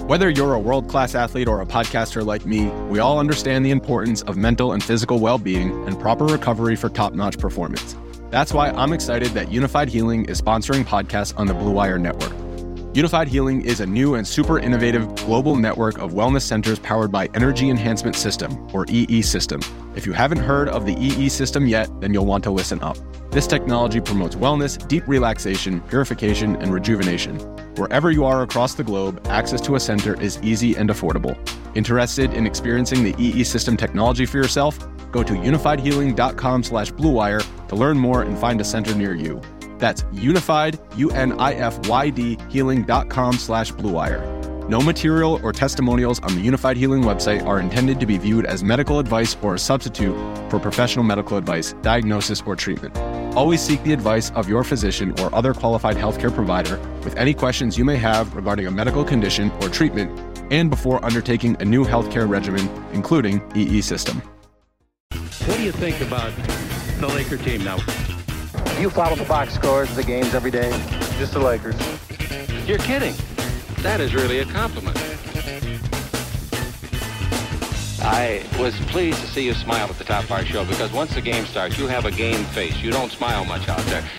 Whether you're a world-class athlete or a podcaster like me, we all understand the importance of mental and physical well-being and proper recovery for top-notch performance. That's why I'm excited that Unified Healing is sponsoring podcasts on the Blue Wire Network. Unified Healing is a new and super innovative global network of wellness centers powered by Energy Enhancement System, or EE System. If you haven't heard of the EE System yet, then you'll want to listen up. This technology promotes wellness, deep relaxation, purification, and rejuvenation. Wherever you are across the globe, access to a center is easy and affordable. Interested in experiencing the EE System technology for yourself? Go to unifiedhealing.com/bluewire to learn more and find a center near you. That's unified, UNIFYD, healing.com/bluewire. No material or testimonials on the Unified Healing website are intended to be viewed as medical advice or a substitute for professional medical advice, diagnosis, or treatment. Always seek the advice of your physician or other qualified healthcare provider with any questions you may have regarding a medical condition or treatment and before undertaking a new healthcare regimen, including EE System. What do you think about the Laker team now? You follow the box scores of the games every day? Just the Lakers. You're kidding. That is really a compliment. I was pleased to see you smile at the top of our show because once the game starts, you have a game face. You don't smile much out there.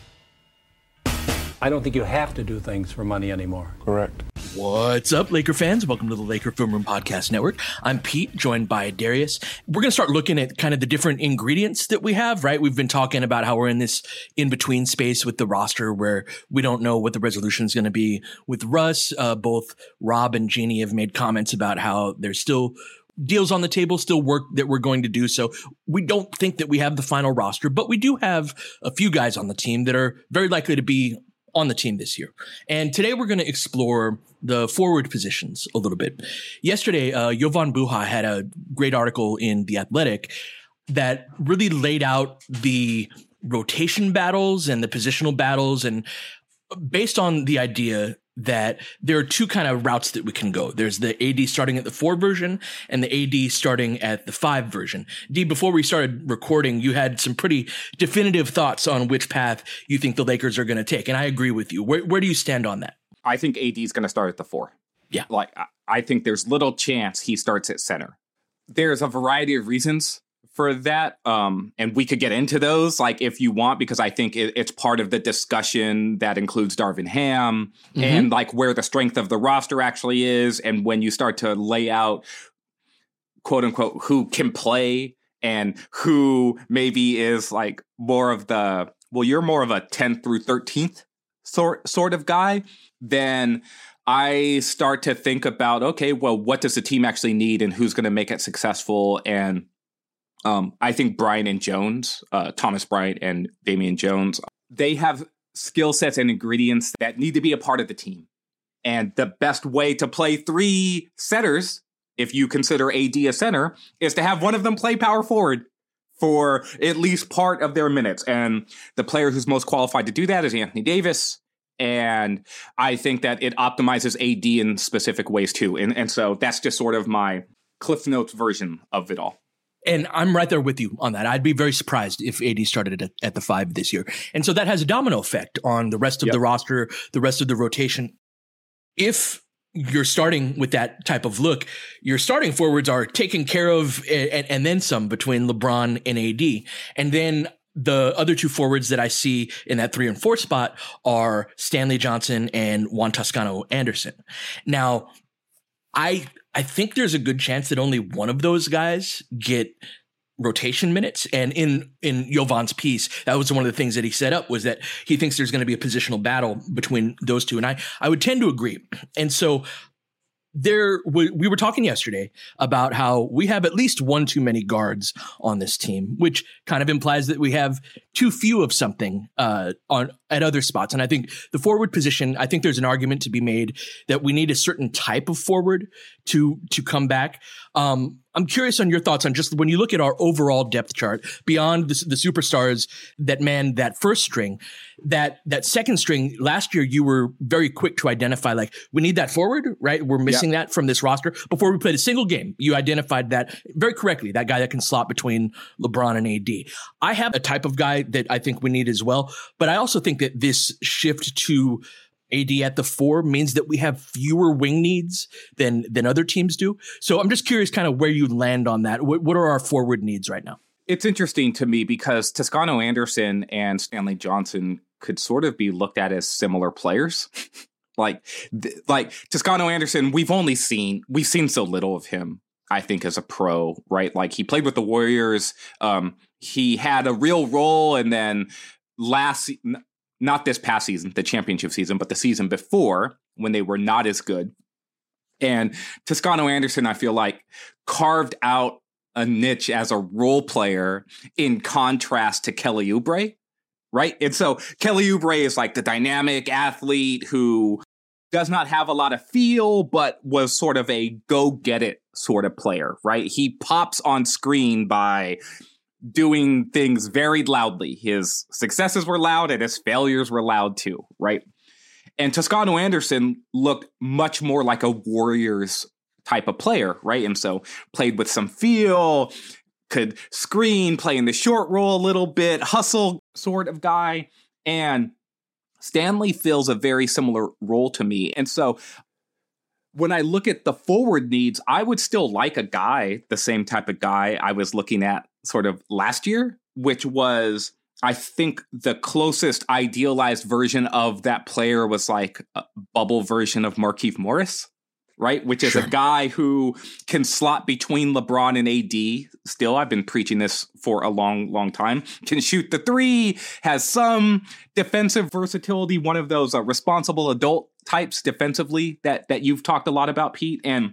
I don't think you have to do things for money anymore. Correct. What's up, Laker fans? Welcome to the Laker Film Room Podcast Network. I'm Pete, joined by Darius. We're going to start looking at kind of the different ingredients that we have, right? We've been talking about how we're in this in-between space with the roster where we don't know what the resolution is going to be. With Russ, both Rob and Jeannie have made comments about how there's still deals on the table, still work that we're going to do. So we don't think that we have the final roster, but we do have a few guys on the team that are very likely to be on the team this year. And today we're going to explore the forward positions a little bit. Yesterday, Jovan Buha had a great article in The Athletic that really laid out the rotation battles and the positional battles, and based on the idea that there are two kind of routes that we can go. There's the AD starting at the 4 version and the AD starting at the 5 version. D, before we started recording, you had some pretty definitive thoughts on which path you think the Lakers are going to take. And I agree with you. Where do you stand on that? I think AD is going to start at the 4. Yeah. Like, I think there's little chance he starts at center. There's a variety of reasons for that. And we could get into those, like, if you want, because I think it's part of the discussion that includes Darvin Ham and like where the strength of the roster actually is. And when you start to lay out, quote unquote, who can play and who maybe is like more of the, well, you're more of a 10th through 13th sort of guy, then I start to think about, okay, well, what does the team actually need and who's going to make it successful? And I think Bryant and Jones, Thomas Bryant and Damian Jones, they have skill sets and ingredients that need to be a part of the team. And the best way to play 3 centers, if you consider AD a center, is to have one of them play power forward for at least part of their minutes. And the player who's most qualified to do that is Anthony Davis. And I think that it optimizes AD in specific ways too. And so that's just sort of my Cliff Notes version of it all. And I'm right there with you on that. I'd be very surprised if AD started at the 5 this year. And so that has a domino effect on the rest of the roster, the rest of the rotation. If you're starting with that type of look, your starting forwards are taken care of and then some between LeBron and AD. And then the other 2 forwards that I see in that 3 and 4 spot are Stanley Johnson and Juan Toscano Anderson. Now, I think there's a good chance that only one of those guys get rotation minutes. And in Jovan's piece, that was one of the things that he set up, was that he thinks there's going to be a positional battle between those two. And I would tend to agree. And so we were talking yesterday about how we have at least one too many guards on this team, which kind of implies that we have too few of something at other spots. And I think the forward position, I think there's an argument to be made that we need a certain type of forward to come back. I'm curious on your thoughts on just when you look at our overall depth chart beyond the superstars that man that first string, that second string. Last year, you were very quick to identify, like, we need that forward, right? We're missing that from this roster. Before we played a single game, you identified that very correctly, that guy that can slot between LeBron and AD. I have a type of guy that I think we need as well, but I also think that this shift to AD at the 4 means that we have fewer wing needs than other teams do. So I'm just curious kind of where you land on that. What are our forward needs right now? It's interesting to me because Toscano Anderson and Stanley Johnson could sort of be looked at as similar players. like Toscano Anderson, we've seen so little of him, I think, as a pro, right? Like he played with the Warriors. He had a real role, and then not this past season, the championship season, but the season before when they were not as good. And Toscano Anderson, I feel like, carved out a niche as a role player in contrast to Kelly Oubre, right? And so Kelly Oubre is like the dynamic athlete who does not have a lot of feel, but was sort of a go-get-it sort of player, right? He pops on screen by doing things very loudly. His successes were loud and his failures were loud too, right? And Toscano Anderson looked much more like a Warriors type of player, right? And so played with some feel, could screen, play in the short roll a little bit, hustle sort of guy. And Stanley fills a very similar role to me. And so when I look at the forward needs, I would still like a guy, the same type of guy I was looking at sort of last year, which was, I think, the closest idealized version of that player was like a bubble version of Markieff Morris, right? Which is a guy who can slot between LeBron and AD. Still, I've been preaching this for a long, long time. Can shoot the 3, has some defensive versatility, one of those responsible adult types defensively that you've talked a lot about, Pete. And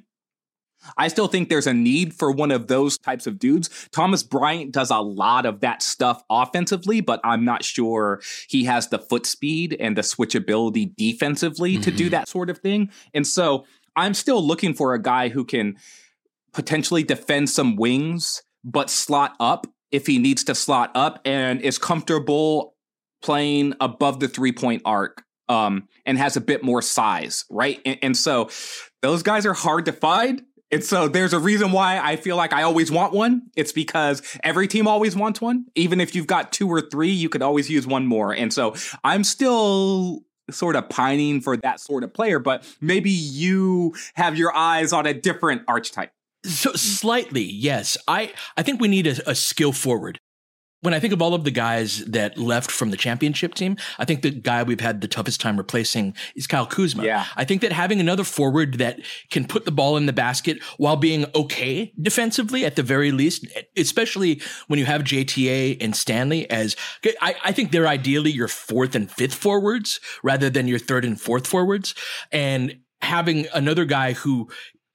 I still think there's a need for one of those types of dudes. Thomas Bryant does a lot of that stuff offensively, but I'm not sure he has the foot speed and the switchability defensively to do that sort of thing. And so I'm still looking for a guy who can potentially defend some wings, but slot up if he needs to slot up, and is comfortable playing above the 3-point arc, and has a bit more size, right? And so those guys are hard to find. And so there's a reason why I feel like I always want one. It's because every team always wants one. Even if you've got 2 or 3, you could always use one more. And so I'm still sort of pining for that sort of player, but maybe you have your eyes on a different archetype. So slightly, yes. I think we need a skill forward. When I think of all of the guys that left from the championship team, I think the guy we've had the toughest time replacing is Kyle Kuzma. Yeah. I think that having another forward that can put the ball in the basket while being okay defensively at the very least, especially when you have JTA and Stanley as, I think they're ideally your 4th and 5th forwards rather than your 3rd and 4th forwards. And having another guy who,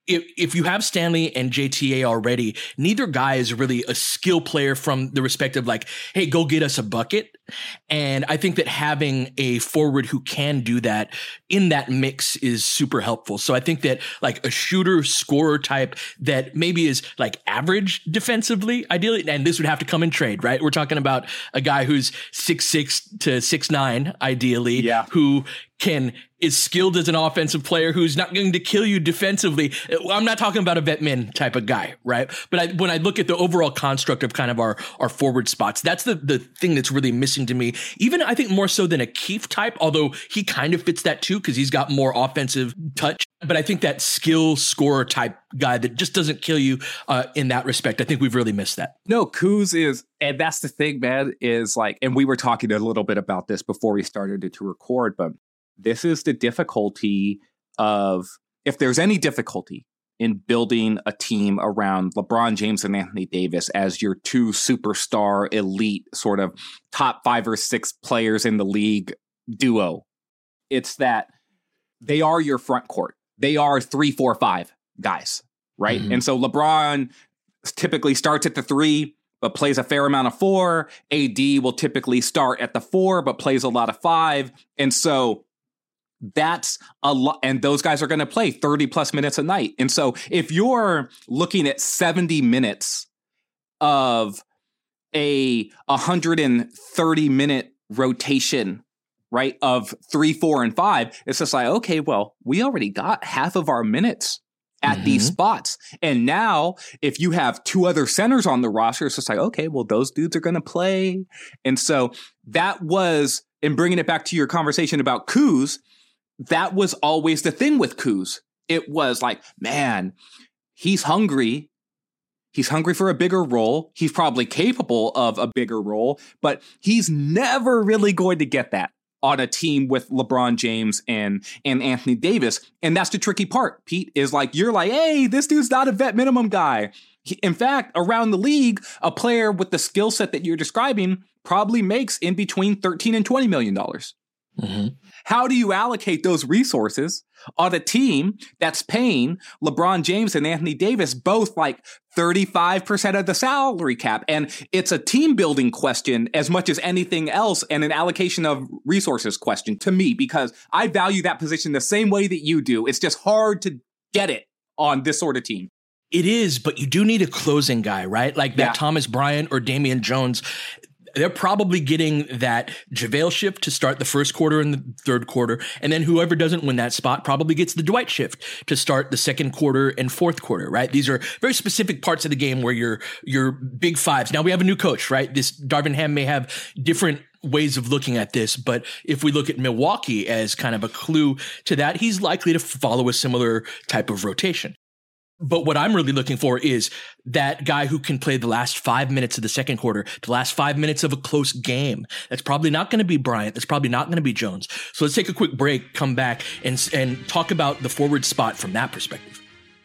if you have Stanley and JTA already, neither guy is really a skill player from the respective, like, hey, go get us a bucket. And I think that having a forward who can do that in that mix is super helpful. So I think that like a shooter scorer type that maybe is like average defensively, ideally, and this would have to come in trade, right? We're talking about a guy who's 6'6" to 6'9", ideally, who is skilled as an offensive player, who's not going to kill you defensively. I'm not talking about a vet min type of guy, right? But when I look at the overall construct of kind of our forward spots, that's the thing that's really missing to me. Even I think more so than a Keith type, although he kind of fits that too because he's got more offensive touch. But I think that skill scorer type guy that just doesn't kill you in that respect, I think we've really missed that. No, Kuz is, and that's the thing, man, is like, and we were talking a little bit about this before we started to record, but this is the difficulty of, if there's any difficulty in building a team around LeBron James and Anthony Davis as your 2 superstar elite sort of top 5 or 6 players in the league duo, it's that they are your front court. They are 3, 4, 5 guys, right? And so LeBron typically starts at the 3, but plays a fair amount of 4. AD will typically start at the 4, but plays a lot of 5. And so that's a lot. And those guys are going to play 30 plus minutes a night. And so if you're looking at 70 minutes of a 130 minute rotation, right, of 3, 4, and 5, it's just like, okay, well, we already got half of our minutes at these spots. And now if you have 2 other centers on the roster, it's just like, okay, well, those dudes are going to play. And so that was, and bringing it back to your conversation about Kuz, that was always the thing with Kuz. It was like, man, he's hungry. He's hungry for a bigger role. He's probably capable of a bigger role, but he's never really going to get that on a team with LeBron James and Anthony Davis. And that's the tricky part, Pete, is like, you're like, hey, this dude's not a vet minimum guy. In fact, around the league, a player with the skill set that you're describing probably makes in between $13 and $20 million. Mm-hmm. How do you allocate those resources on a team that's paying LeBron James and Anthony Davis both like 35% of the salary cap? And it's a team building question as much as anything else, and an allocation of resources question to me, because I value that position the same way that you do. It's just hard to get it on this sort of team. It is, but you do need a closing guy, right? Like that Thomas Bryant or Damian Jones. They're probably getting that JaVale shift to start the first quarter and the third quarter. And then whoever doesn't win that spot probably gets the Dwight shift to start the second quarter and fourth quarter, right? These are very specific parts of the game where your big fives. Now we have a new coach, right? This Darvin Ham may have different ways of looking at this, but if we look at Milwaukee as kind of a clue to that, he's likely to follow a similar type of rotation. But what I'm really looking for is that guy who can play the last 5 minutes of the second quarter, the last 5 minutes of a close game. That's probably not going to be Bryant. That's probably not going to be Jones. So let's take a quick break, come back, and talk about the forward spot from that perspective.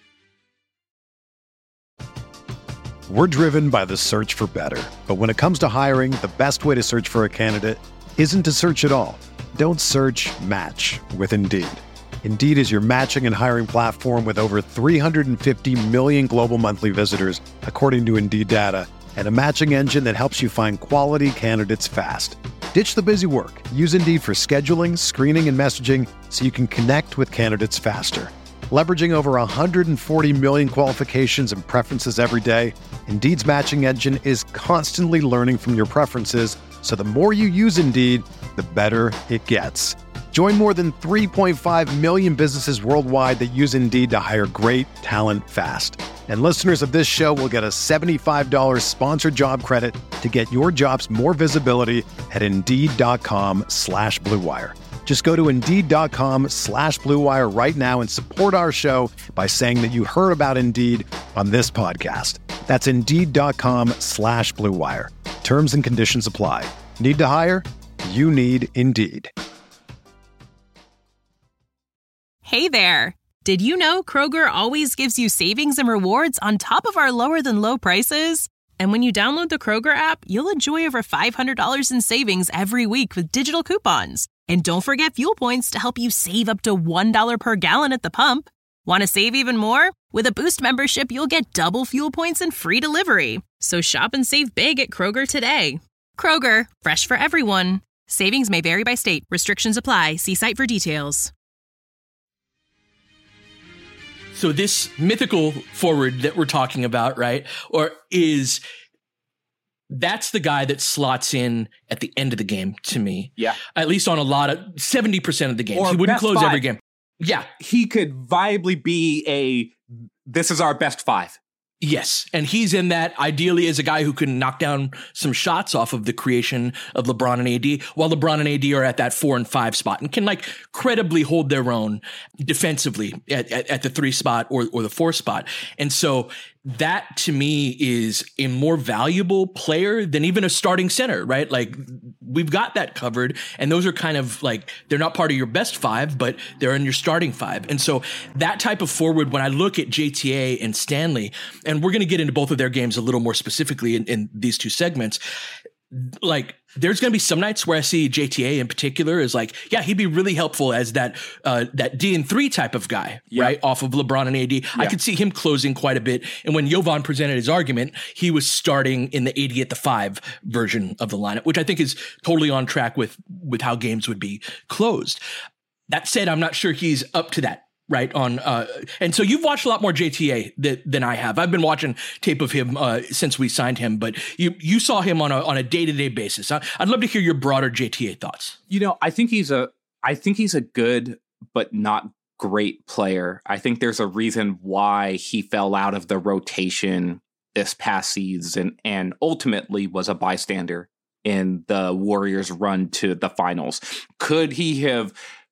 We're driven by the search for better. But when it comes to hiring, the best way to search for a candidate isn't to search at all. Don't search, match with Indeed. Indeed is your matching and hiring platform with over 350 million global monthly visitors, according to Indeed data, and a matching engine that helps you find quality candidates fast. Ditch the busy work. Use Indeed for scheduling, screening, and messaging so you can connect with candidates faster. Leveraging over 140 million qualifications and preferences every day, Indeed's matching engine is constantly learning from your preferences, so the more you use Indeed, the better it gets. Join more than 3.5 million businesses worldwide that use Indeed to hire great talent fast. And listeners of this show will get a $75 sponsored job credit to get your jobs more visibility at Indeed.com/Blue Wire. Just go to Indeed.com/Blue Wire right now and support our show by saying that you heard about Indeed on this podcast. That's Indeed.com/Blue Wire. Terms and conditions apply. Need to hire? You need Indeed. Hey there. Did you know Kroger always gives you savings and rewards on top of our lower than low prices? And when you download the Kroger app, you'll enjoy over $500 in savings every week with digital coupons. And don't forget fuel points to help you save up to $1 per gallon at the pump. Want to save even more? With a Boost membership, you'll get double fuel points and free delivery. So shop and save big at Kroger today. Kroger, fresh for everyone. Savings may vary by state. Restrictions apply. See site for details. So this mythical forward that we're talking about, right, that's the guy that slots in at the end of the game to me. Yeah. At least on 70% of the games. He wouldn't close every game. Yeah. He could viably be this is our best five. Yes. And he's in that ideally as a guy who can knock down some shots off of the creation of LeBron and AD, while LeBron and AD are at that 4 and 5 spot and can credibly hold their own defensively at the 3 spot or the 4 spot. And so that to me is a more valuable player than even a starting center, right? Like we've got that covered, and those are kind of they're not part of your best 5, but they're in your starting 5. And so that type of forward, when I look at JTA and Stanley, and we're going to get into both of their games a little more specifically in these 2 segments, there's going to be some nights where I see JTA in particular is he'd be really helpful as that D and 3 type of guy, right? Off of LeBron and AD. Yeah. I could see him closing quite a bit. And when Jovan presented his argument, he was starting in the AD at the 5 version of the lineup, which I think is totally on track with how games would be closed. That said, I'm not sure he's up to that. Right on. And so you've watched a lot more JTA than I have. I've been watching tape of him since we signed him, but you saw him on a day-to-day basis. I'd love to hear your broader JTA thoughts. I think he's a good, but not great player. I think there's a reason why he fell out of the rotation this past season and ultimately was a bystander in the Warriors' run to the finals. Could he have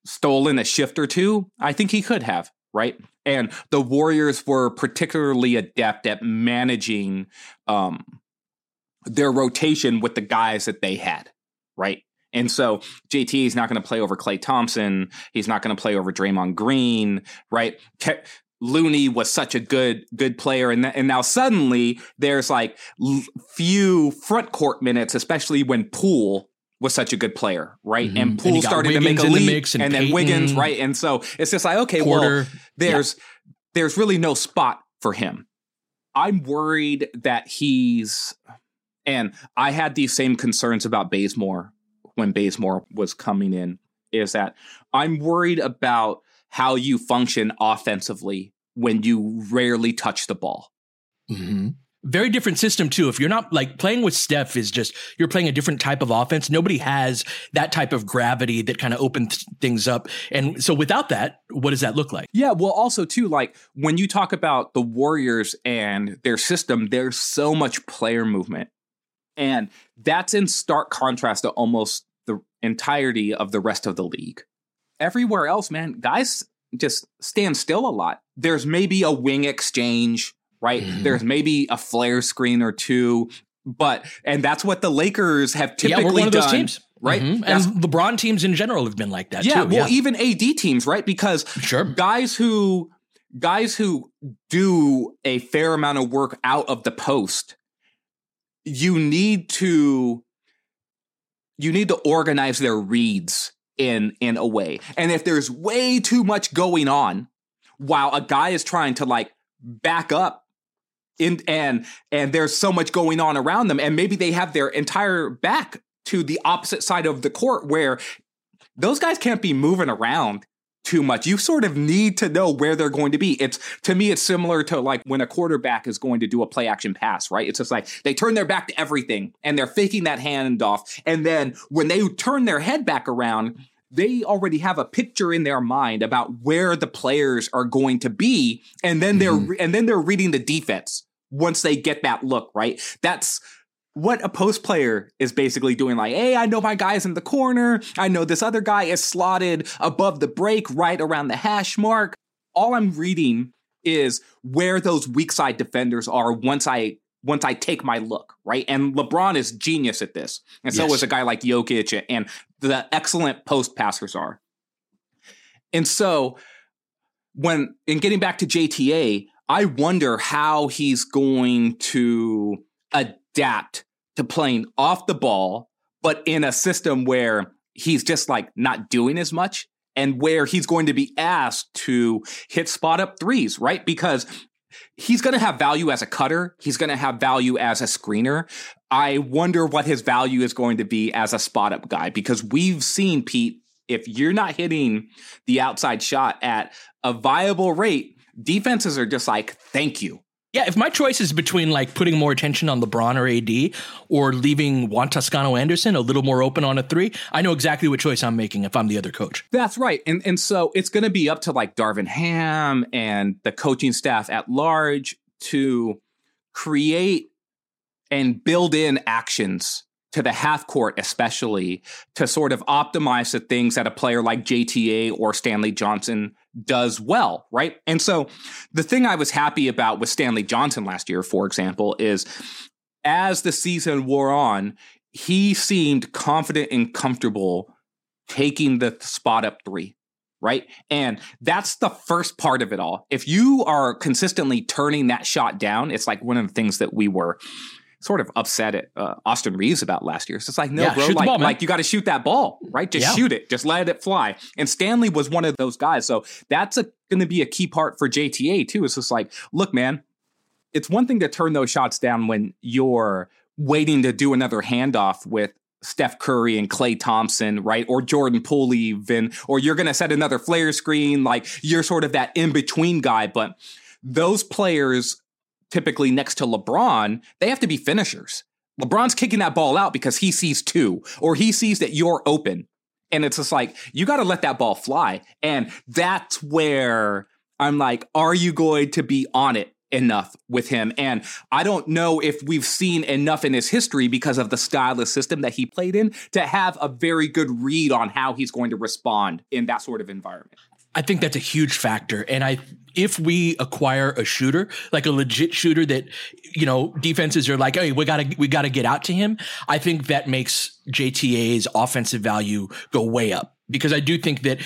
stolen a shift or two, I think he could have, right? And the Warriors were particularly adept at managing their rotation with the guys that they had, right? And so JT is not going to play over Klay Thompson. He's not going to play over Draymond Green, right? Looney was such a good player. And now suddenly there's like few front court minutes, especially when Poole was such a good player, right? Mm-hmm. And Poole started to make a leap, and then Wiggins, right? And so it's just like, okay, Porter, well, there's really no spot for him. I'm worried that and I had these same concerns about Bazemore when Bazemore was coming in, is that I'm worried about how you function offensively when you rarely touch the ball. Mm-hmm. Very different system too. If you're not like playing with Steph is just, you're playing a different type of offense. Nobody has that type of gravity that kind of opens things up. And so without that, what does that look like? Yeah. Well, also too, like when you talk about the Warriors and their system, there's so much player movement. And that's in stark contrast to almost the entirety of the rest of the league. Everywhere else, man, guys just stand still a lot. There's maybe a wing exchange, right? Mm-hmm. There's maybe a flare screen or two, and that's what the Lakers have typically done. We're one of those teams. Right? Mm-hmm. And LeBron teams in general have been like that too. Well, even AD teams, right? Because guys who do a fair amount of work out of the post, you need to organize their reads in a way. And if there's way too much going on while a guy is trying to like back up and there's so much going on around them, and maybe they have their entire back to the opposite side of the court where those guys can't be moving around too much. You sort of need to know where they're going to be. To me, it's similar to like when a quarterback is going to do a play action pass, right? It's just like they turn their back to everything and they're faking that handoff. And then when they turn their head back around, they already have a picture in their mind about where the players are going to be. And then they're reading the defense once they get that look, right? That's what a post player is basically doing. Like, hey, I know my guy's in the corner. I know this other guy is slotted above the break right around the hash mark. All I'm reading is where those weak side defenders are once I take my look, right? And LeBron is genius at this. And so is a guy like Jokic and the excellent post passers are. And so in getting back to JTA, I wonder how he's going to adapt to playing off the ball, but in a system where he's just like not doing as much and where he's going to be asked to hit spot up threes, right? Because he's going to have value as a cutter. He's going to have value as a screener. I wonder what his value is going to be as a spot up guy, because we've seen, Pete, if you're not hitting the outside shot at a viable rate, defenses are just like, thank you. Yeah, if my choice is between like putting more attention on LeBron or AD or leaving Juan Toscano-Anderson a little more open on a three, I know exactly what choice I'm making if I'm the other coach. That's right. And so it's going to be up to like Darvin Ham and the coaching staff at large to create and build in actions to the half court, especially to sort of optimize the things that a player like JTA or Stanley Johnson does well, right? And so the thing I was happy about with Stanley Johnson last year, for example, is as the season wore on, he seemed confident and comfortable taking the spot up three, right? And that's the first part of it all. If you are consistently turning that shot down, it's like one of the things that we were sort of upset at Austin Reeves about last year. So it's like, no, bro, like you got to shoot that ball, right? Just shoot it. Just let it fly. And Stanley was one of those guys. So that's going to be a key part for JTA too. It's just like, look, man, it's one thing to turn those shots down when you're waiting to do another handoff with Steph Curry and Klay Thompson, right? Or Jordan Poole even, or you're going to set another flare screen. Like you're sort of that in-between guy. But those players typically next to LeBron, they have to be finishers. LeBron's kicking that ball out because he sees two, or he sees that you're open. And it's just like, you got to let that ball fly. And that's where I'm like, are you going to be on it enough with him. And I don't know if we've seen enough in his history because of the styleless system that he played in to have a very good read on how he's going to respond in that sort of environment. I think that's a huge factor. And if we acquire a shooter, like a legit shooter that, defenses are like, hey, we gotta get out to him. I think that makes JTA's offensive value go way up, because I do think that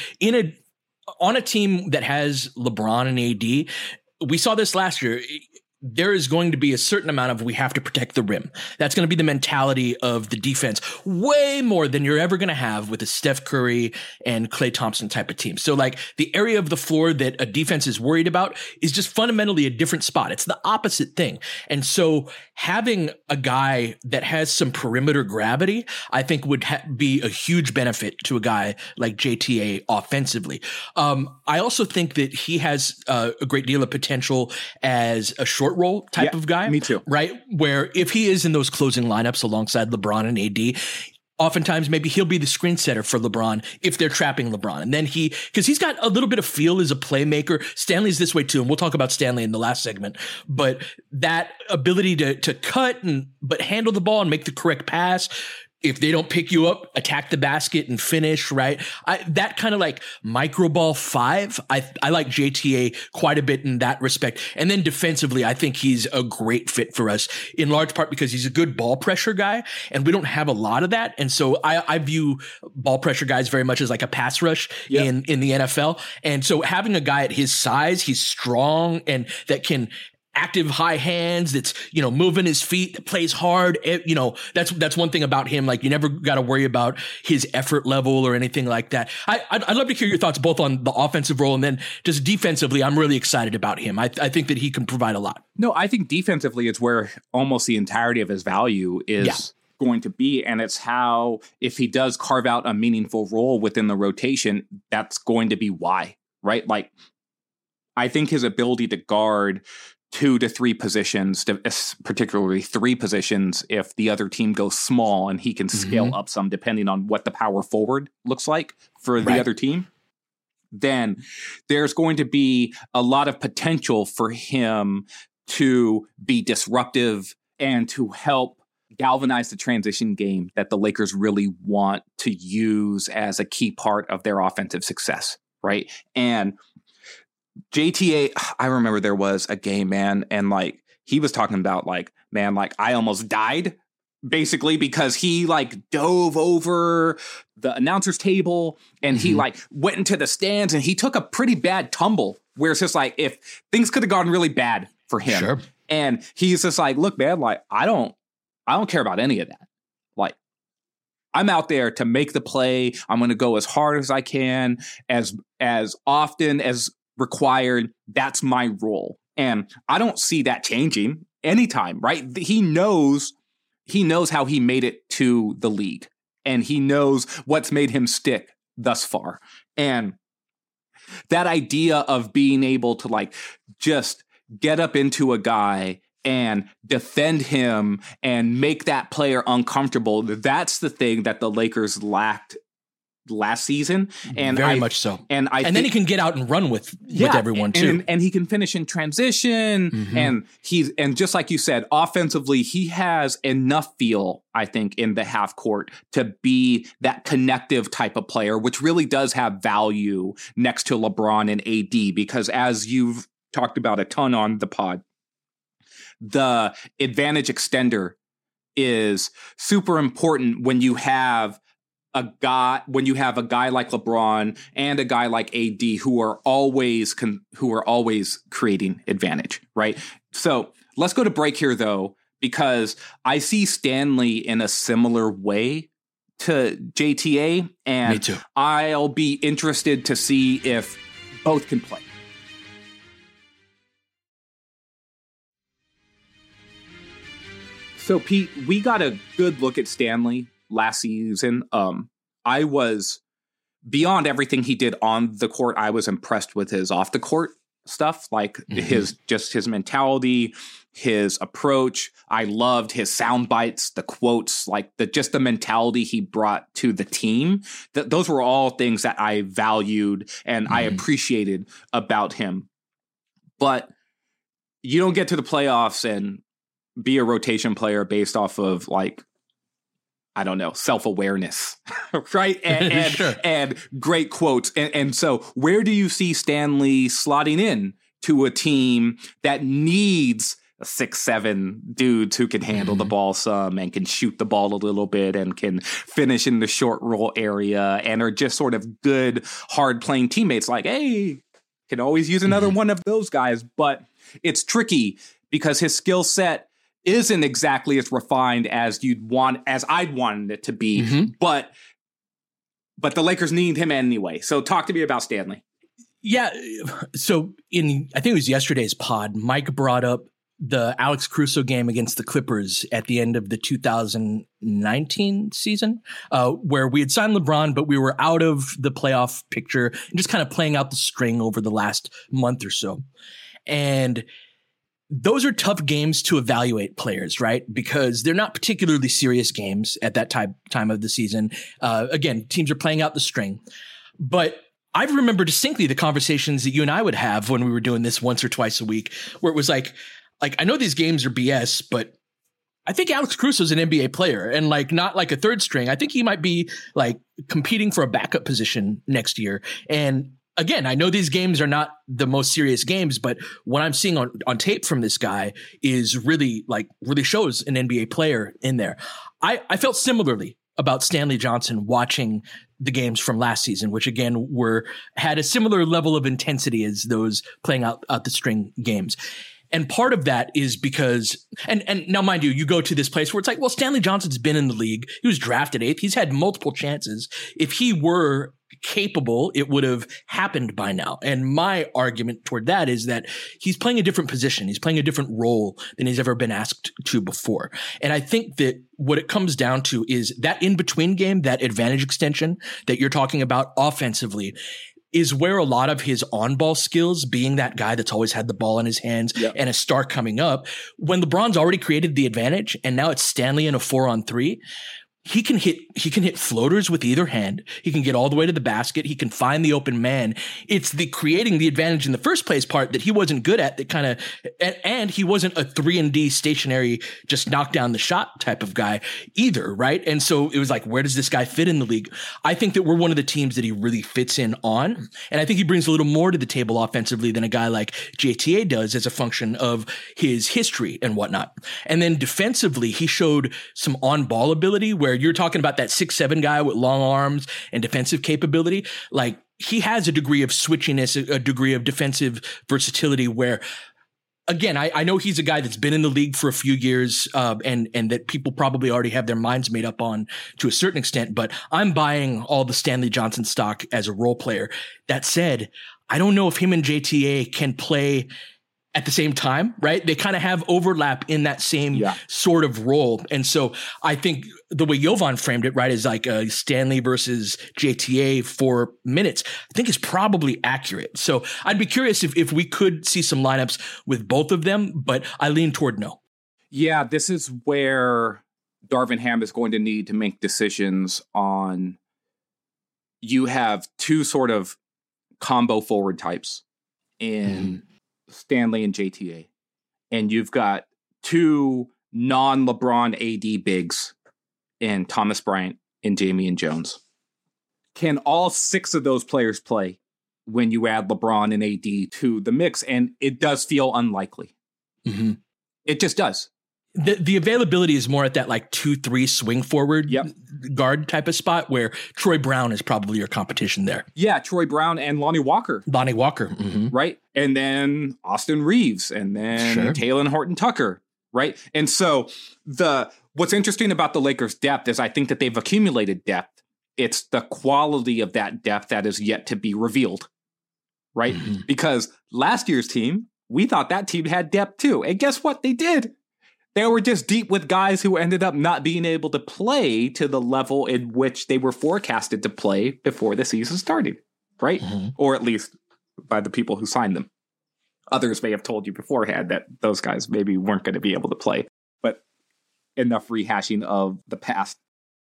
on a team that has LeBron and AD, we saw this last year. There is going to be a certain amount of we have to protect the rim. That's going to be the mentality of the defense, way more than you're ever going to have with a Steph Curry and Klay Thompson type of team. So like the area of the floor that a defense is worried about is just fundamentally a different spot. It's the opposite thing. And so having a guy that has some perimeter gravity, I think would be a huge benefit to a guy like JTA offensively. I also think that he has a great deal of potential as a short roll type of guy. Me too. Right? Where if he is in those closing lineups alongside LeBron and AD, oftentimes maybe he'll be the screen setter for LeBron if they're trapping LeBron. And then because he's got a little bit of feel as a playmaker. Stanley's this way too. And we'll talk about Stanley in the last segment, but that ability to cut but handle the ball and make the correct pass. If they don't pick you up, attack the basket and finish, right? That kind of like micro ball 5, I like JTA quite a bit in that respect. And then defensively, I think he's a great fit for us, in large part because he's a good ball pressure guy, and we don't have a lot of that. And so I view ball pressure guys very much as like a pass rush in the NFL. And so having a guy at his size, he's strong and that can active high hands, that's, moving his feet, that plays hard. That's one thing about him. Like, you never got to worry about his effort level or anything like that. I'd love to hear your thoughts both on the offensive role and then just defensively. I'm really excited about him. I think that he can provide a lot. No, I think defensively it's where almost the entirety of his value is going to be. And it's how, if he does carve out a meaningful role within the rotation, that's going to be why, right? Like, I think his ability to guard 2 to 3 positions, particularly 3 positions, if the other team goes small, and he can scale up some depending on what the power forward looks like for the other team, then there's going to be a lot of potential for him to be disruptive and to help galvanize the transition game that the Lakers really want to use as a key part of their offensive success, right? And JTA, I remember there was a game, man, and like he was talking about like, man, like I almost died basically because he like dove over the announcer's table and he like went into the stands and he took a pretty bad tumble where it's just like, if things could have gone really bad for him. Sure. And he's just like, look, man, like I don't care about any of that. Like, I'm out there to make the play. I'm going to go as hard as I can, as often as required. That's my role. And I don't see that changing anytime, right? He knows how he made it to the league, and he knows what's made him stick thus far. And that idea of being able to like just get up into a guy and defend him and make that player uncomfortable, that's the thing that the Lakers lacked last season. And very much so. And then he can get out and run with everyone too. And he can finish in transition. And just like you said, offensively, he has enough feel, I think, in the half court to be that connective type of player, which really does have value next to LeBron and AD, because as you've talked about a ton on the pod, the advantage extender is super important when you have a guy like LeBron and a guy like AD who are always creating advantage, right? So let's go to break here though, because I see Stanley in a similar way to JTA, and me too. I'll be interested to see if both can play. So Pete, we got a good look at Stanley last season. I was, beyond everything he did on the court, I was impressed with his off the court stuff, like his mentality, his approach. I loved his sound bites, the quotes, like the mentality he brought to the team. Those were all things that I valued and I appreciated about him. But you don't get to the playoffs and be a rotation player based off of like, I don't know, self-awareness, right? And, sure. and great quotes. And so where do you see Stanley slotting in to a team that needs a 6'7" dudes who can handle the ball some and can shoot the ball a little bit and can finish in the short roll area and are just sort of good, hard playing teammates like, hey, can always use another one of those guys. But it's tricky because his skill set isn't exactly as refined as I'd wanted it to be. But the Lakers need him anyway. So talk to me about Stanley. Yeah. So I think it was yesterday's pod, Mike brought up the Alex Caruso game against the Clippers at the end of the 2019 season, where we had signed LeBron, but we were out of the playoff picture and just kind of playing out the string over the last month or so. And those are tough games to evaluate players, right? Because they're not particularly serious games at that time of the season. Again, teams are playing out the string. But I remember distinctly the conversations that you and I would have when we were doing this once or twice a week, where it was like, I know these games are BS, but I think Alex Caruso is an NBA player and like not like a third string. I think he might be like competing for a backup position next year. And again, I know these games are not the most serious games, but what I'm seeing on tape from this guy is really shows an NBA player in there. I felt similarly about Stanley Johnson watching the games from last season, which again had a similar level of intensity as those playing out the string games. And part of that is because, and now mind you go to this place where it's like, well, Stanley Johnson's been in the league. He was drafted 8th. He's had multiple chances. If he were capable, it would have happened by now. And my argument toward that is that he's playing a different position. He's playing a different role than he's ever been asked to before. And I think that what it comes down to is that in-between game, that advantage extension that you're talking about offensively, is where a lot of his on-ball skills, being that guy that's always had the ball in his hands and a star coming up, when LeBron's already created the advantage and now it's Stanley in a 4-on-3, he can hit floaters with either hand. He can get all the way to the basket. He can find the open man. It's the creating the advantage in the first place part that he wasn't good at, that kind of, and he wasn't a 3-and-D stationary, just knock down the shot type of guy either. Right. And so it was like, where does this guy fit in the league? I think that we're one of the teams that he really fits in on. And I think he brings a little more to the table offensively than a guy like JTA does as a function of his history and whatnot. And then defensively, he showed some on-ball ability where you're talking about that 6'7" guy with long arms and defensive capability. Like, he has a degree of switchiness, a degree of defensive versatility where, again, I know he's a guy that's been in the league for a few years, and that people probably already have their minds made up on to a certain extent, but I'm buying all the Stanley Johnson stock as a role player. That said, I don't know if him and JTA can play at the same time, right? They kind of have overlap in that same sort of role. And so I think the way Jovan framed it, right, is like Stanley versus JTA for minutes, I think is probably accurate. So I'd be curious if we could see some lineups with both of them, but I lean toward no. Yeah, this is where Darvin Ham is going to need to make decisions on. You have two sort of combo forward types in Stanley and JTA. And you've got two non-LeBron AD bigs in Thomas Bryant and Damian Jones. Can all 6 of those players play when you add LeBron and AD to the mix? And it does feel unlikely. It just does. The availability is more at that like 2-3 swing forward guard type of spot where Troy Brown is probably your competition there. Yeah, Troy Brown and Lonnie Walker. Right? And then Austin Reeves and then Talen Horton-Tucker, right? And so what's interesting about the Lakers' depth is I think that they've accumulated depth. It's the quality of that depth that is yet to be revealed, right? Because last year's team, we thought that team had depth too. And guess what? They did. They were just deep with guys who ended up not being able to play to the level in which they were forecasted to play before the season started, right? Or at least by the people who signed them. Others may have told you beforehand that those guys maybe weren't going to be able to play, but enough rehashing of the past.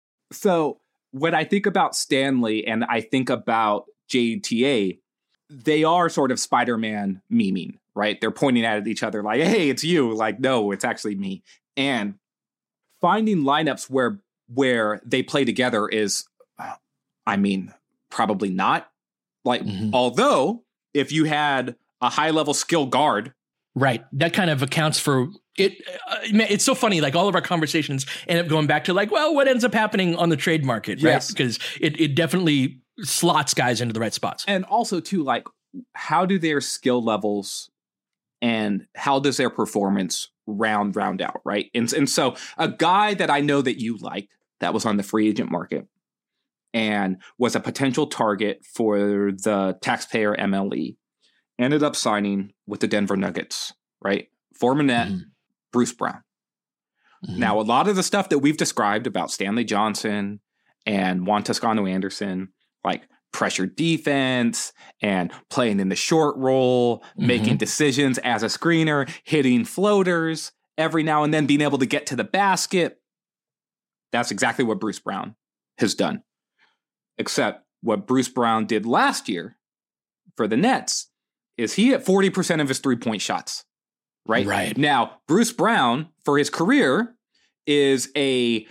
So when I think about Stanley and I think about JTA, they are sort of Spider-Man memeing, right? They're pointing at each other like, hey, it's you. Like, no, it's actually me. And finding lineups where they play together is, probably not. Like, although if you had a high-level skill guard. Right. That kind of accounts for it. It's so funny. Like all of our conversations end up going back to like, well, what ends up happening on the trade market, right? Yes. Because it definitely slots guys into the right spots. And also too, like, how do their skill levels and how does their performance round out, right? And so a guy that I know that you liked that was on the free agent market and was a potential target for the taxpayer MLE ended up signing with the Denver Nuggets, right? Former net, Bruce Brown. Now, a lot of the stuff that we've described about Stanley Johnson and Juan Toscano-Anderson, like pressure defense and playing in the short role, making decisions as a screener, hitting floaters every now and then, being able to get to the basket. That's exactly what Bruce Brown has done. Except what Bruce Brown did last year for the Nets is he hit 40% of his 3-point shots, right? Right. Now, Bruce Brown, for his career, is a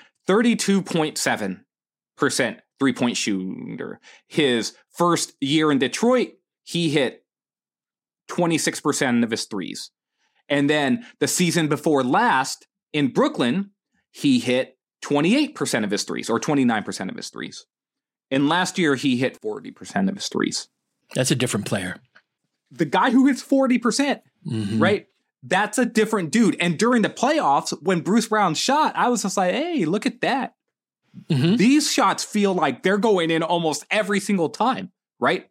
32.7% 3-point shooter. His first year in Detroit, he hit 26% of his threes. And then the season before last in Brooklyn, he hit 28% of his threes or 29% of his threes. And last year, he hit 40% of his threes. That's a different player. The guy who hits 40%, right? That's a different dude. And during the playoffs, when Bruce Brown shot, I was just like, hey, look at that. These shots feel like they're going in almost every single time, right?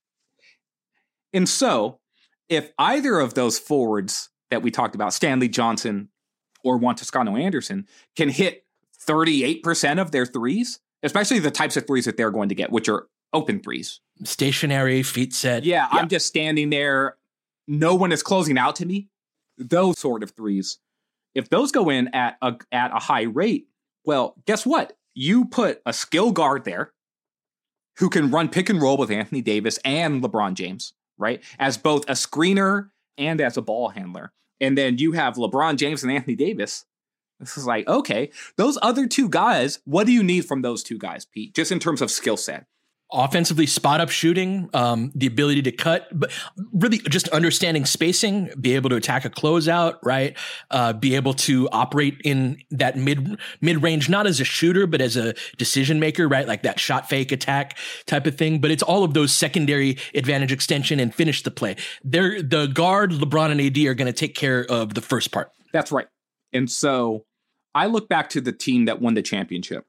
And so, if either of those forwards that we talked about, Stanley Johnson or Juan Toscano-Anderson, can hit 38% of their threes, especially the types of threes that they're going to get, which are open threes. Stationary, feet set. Yeah, I'm just standing there. No one is closing out to me. Those sort of threes, if those go in at a high rate, well, guess what? You put a skill guard there who can run pick and roll with Anthony Davis and LeBron James, right? As both a screener and as a ball handler. And then you have LeBron James and Anthony Davis. This is like, okay, those other two guys, what do you need from those two guys, Pete? Just in terms of skill set. Offensively, spot up shooting, the ability to cut, but really just understanding spacing, be able to attack a closeout, right? Be able to operate in that mid range, not as a shooter, but as a decision maker, right? Like that shot fake attack type of thing. But it's all of those secondary advantage extension and finish the play. The guard, LeBron and AD are going to take care of the first part. That's right. And so I look back to the team that won the championship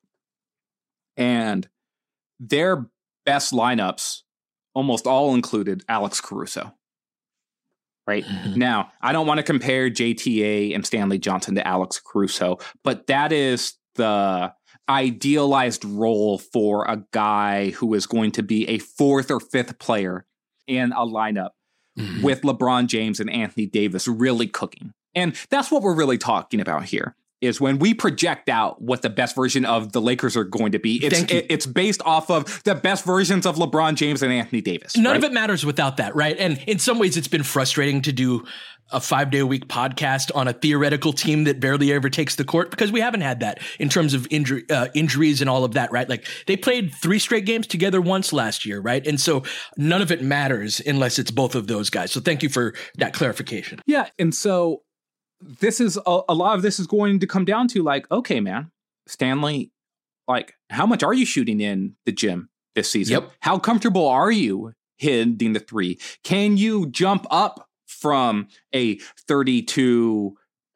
and their best lineups almost all included Alex Caruso, right? Now, I don't want to compare JTA and Stanley Johnson to Alex Caruso, but that is the idealized role for a guy who is going to be a fourth or fifth player in a lineup with LeBron James and Anthony Davis really cooking. And that's what we're really talking about here. Is when we project out what the best version of the Lakers are going to be, it's based off of the best versions of LeBron James and Anthony Davis. None of it matters without that, right? And in some ways, it's been frustrating to do a 5-day-a-week podcast on a theoretical team that barely ever takes the court because we haven't had that in terms of injuries and all of that, right? Like they played 3 straight games together once last year, right? And so none of it matters unless it's both of those guys. So thank you for that clarification. Yeah, and so this is a lot of this is going to come down to like, okay, man, Stanley, like how much are you shooting in the gym this season? Yep. How comfortable are you hitting the 3? Can you jump up from a 31,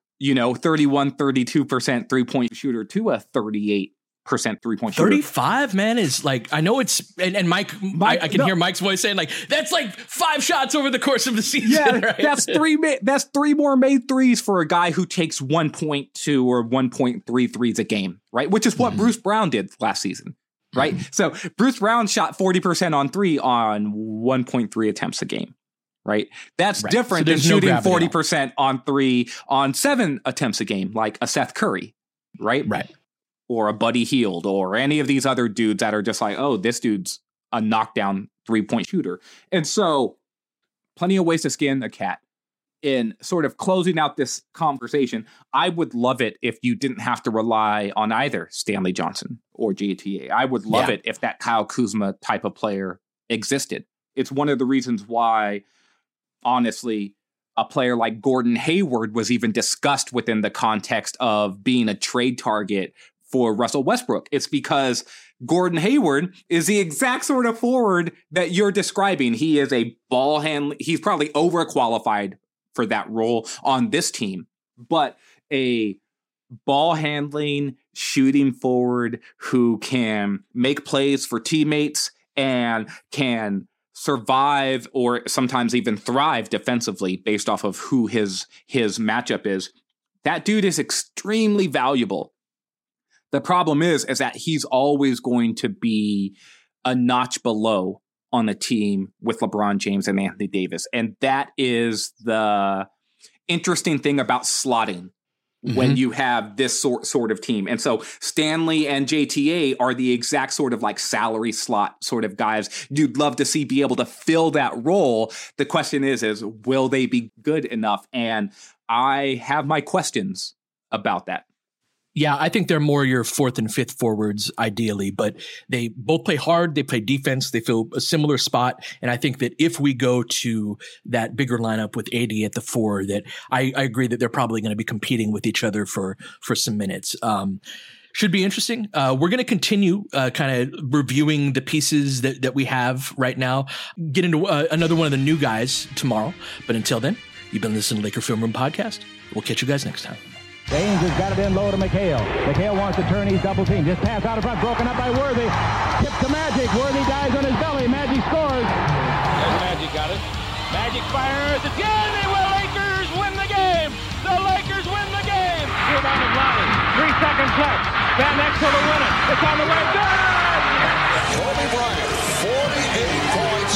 32% 3-point shooter to a 38% 3-point shooter? 35, man, is like, I know it's, and Mike I can hear Mike's voice saying like, that's like 5 shots over the course of the season. Yeah, right? that's 3 more made threes for a guy who takes 1.2 or 1.3 threes a game, right? Which is what Bruce Brown did last season, right? So Bruce Brown shot 40% on 3 on 1.3 attempts a game, right? That's different than shooting 40% on 3 on 7 attempts a game, like a Seth Curry, right? Right. Or a Buddy Hield or any of these other dudes that are just like, oh, this dude's a knockdown 3-point shooter. And so plenty of ways to skin a cat. in sort of closing out this conversation, I would love it if you didn't have to rely on either Stanley Johnson or JTA. I would love it if that Kyle Kuzma type of player existed. It's one of the reasons why, honestly, a player like Gordon Hayward was even discussed within the context of being a trade target for Russell Westbrook. It's because Gordon Hayward is the exact sort of forward that you're describing. He is a ball handler. He's probably overqualified for that role on this team, but a ball handling, shooting forward who can make plays for teammates and can survive or sometimes even thrive defensively based off of who his matchup is. That dude is extremely valuable. The problem is that he's always going to be a notch below on a team with LeBron James and Anthony Davis. And that is the interesting thing about slotting when you have this sort of team. And so Stanley and JTA are the exact sort of like salary slot sort of guys you'd love to see be able to fill that role. The question is will they be good enough? And I have my questions about that. Yeah, I think they're more your fourth and fifth forwards, ideally, but they both play hard. They play defense. They fill a similar spot. And I think that if we go to that bigger lineup with AD at the 4, that I agree that they're probably going to be competing with each other for some minutes. Should be interesting. We're going to continue kind of reviewing the pieces that we have right now. Get into another one of the new guys tomorrow. But until then, you've been listening to Laker Film Room Podcast. We'll catch you guys next time. James has got it in low to McHale. McHale wants to turn. He's double teamed. Just pass out in front. Broken up by Worthy. Tip to Magic. Worthy dies on his belly. Magic scores. There's Magic got it. Magic fires. It's good. They will. Lakers win the game. The Lakers win the game. Rebound is Lonnie. 3 seconds left. Van Exel to win it. It's on the way. Good. Kobe Bryant, 48 points,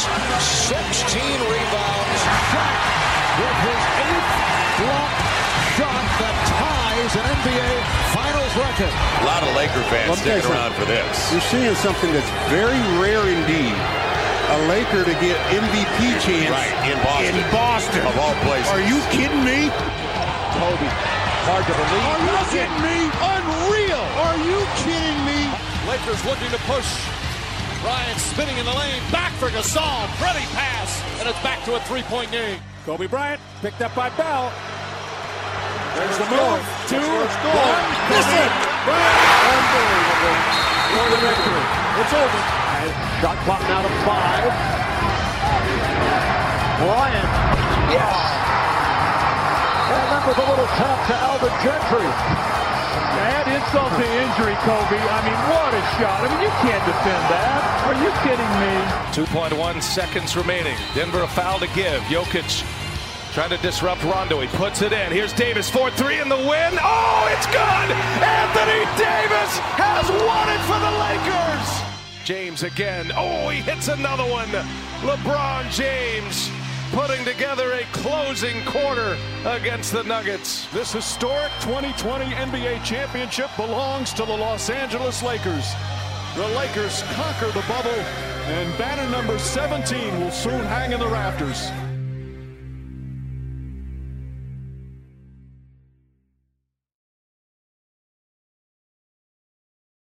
16 rebounds. Shot with his 8th block shot that ties an NBA Finals record. A lot of Laker fans sticking around for this. You're seeing something that's very rare indeed. A Laker to get MVP chance in Boston. Of all places. Are you kidding me? Kobe, hard to believe. Are you kidding me? Unreal. Are you kidding me? Lakers looking to push. Bryant spinning in the lane. Back for Gasol. Pretty pass. And it's back to a 3-point game. Kobe Bryant picked up by Bell. There's the move. 2, 1. Miss it. Unbelievable. For the victory. It's over. Shot clock now to 5. Bryant. Yes. And that was a little tap to Alvin Gentry. Add insult to injury, Kobe. I mean, what a shot. I mean, you can't defend that. Are you kidding me? 2.1 seconds remaining. Denver a foul to give. Jokic trying to disrupt Rondo. He puts it in. Here's Davis, 4-3 in the win. Oh, it's good! Anthony Davis has won it for the Lakers! James again. Oh, he hits another one. LeBron James putting together a closing quarter against the Nuggets. This historic 2020 NBA championship belongs to the Los Angeles Lakers. The Lakers conquer the bubble, and banner number 17 will soon hang in the rafters.